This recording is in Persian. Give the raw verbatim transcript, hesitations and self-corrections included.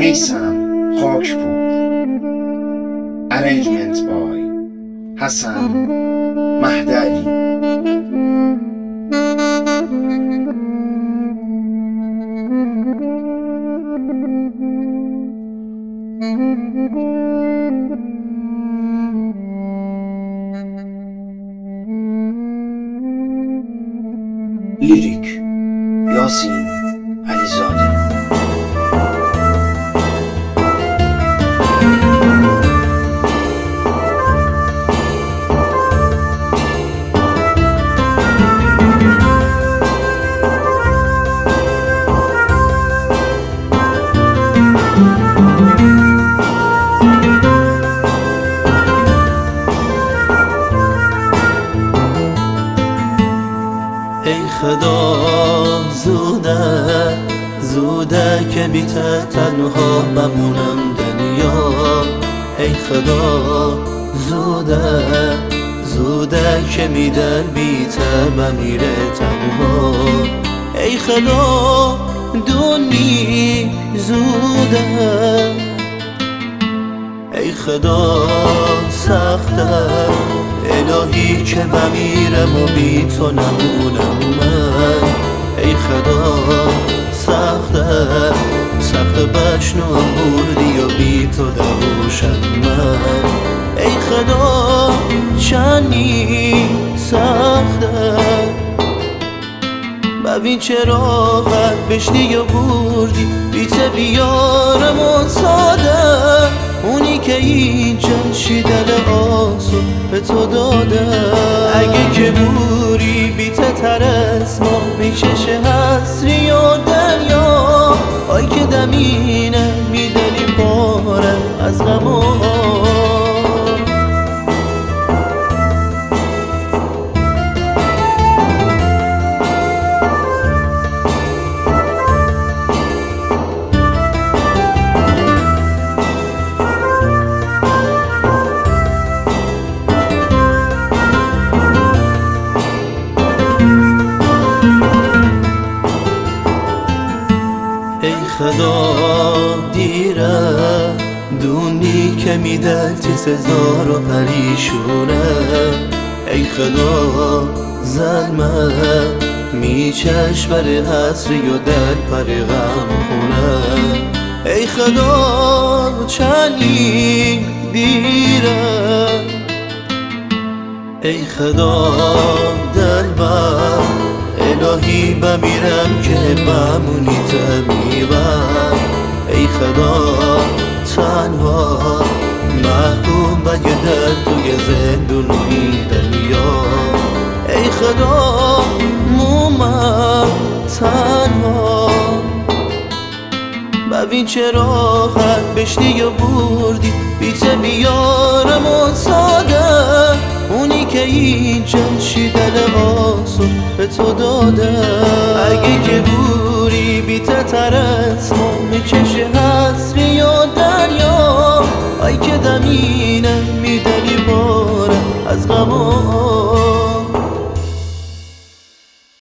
میثم خاکپور. Arrangement by حسن مهدوی. لیریک یاسین علیزاده. ای خدا زوده زوده که بیت تنها بمونم دنیا. ای خدا زوده زوده که میدر بیت بمیره تنها. ای خدا دونی زوده. ای خدا سخته الهی که بمیرم و بی تو نمونم من. ای خدا سخته سخته بشنوم بردی و بی تو دوشم من. ای خدا چنی سخته ببین چه راحت بشتی و بردی بیت بیارم و ساده. اونی که اینجا شیدل آسون به تو داده. اگه که بوری بیت ترس ما میکشه حسری و دریا. آی که دمینه میدلی پاره از غم و ای خدا دیره دونی که میدل تی سزار و پریشونه. ای خدا ظلمه میچش بر حسری و در پر غم خونه. ای خدا چنین دیره. ای خدا دلبر الهی بمیرم که بمونی تمیرم. ای خدا تنها محکوم به یه در توی زندون و این دنیا. ای خدا مومن تنها ببین چه راحت بشتی و بردی بیت بیارم و ساده. اونی که اینجا شیدل آسون به تو داده. اگه که بوری بیت ترس ما میکشه حسری و دریا. آی که دمینه میدلی باره از غم و